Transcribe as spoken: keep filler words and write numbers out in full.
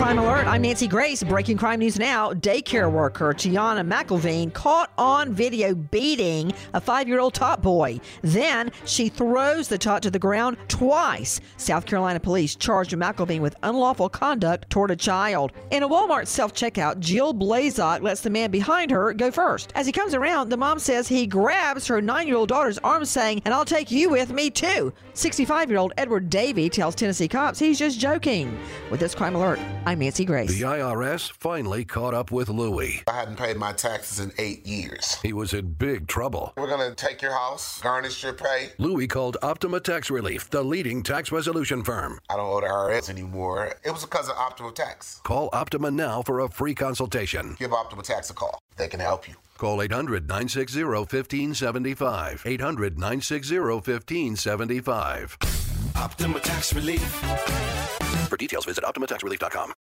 Crime Alert. I'm Nancy Grace. Breaking crime news now. Daycare worker Tiana McElveen caught on video beating a five-year-old tot boy. Then she throws the tot to the ground twice. South Carolina police charged McElveen with unlawful conduct toward a child. In a Walmart self-checkout, Jill Blazok lets the man behind her go first. As he comes around, the mom says he grabs her nine-year-old daughter's arm, saying, "And I'll take you with me too." sixty-five-year-old Edward Davey tells Tennessee cops he's just joking. With this Crime Alert, I'm Nancy Grace. The I R S finally caught up with Louie. I hadn't paid my taxes in eight years. He was in big trouble. We're going to take your house, garnish your pay. Louie called Optima Tax Relief, the leading tax resolution firm. I don't owe the I R S anymore. It was because of Optima Tax. Call Optima now for a free consultation. Give Optima Tax a call. They can help you. Call eight hundred, nine six zero, one five seven five. eight hundred, nine six zero, one five seven five. Optima Tax Relief. For details, visit optima tax relief dot com.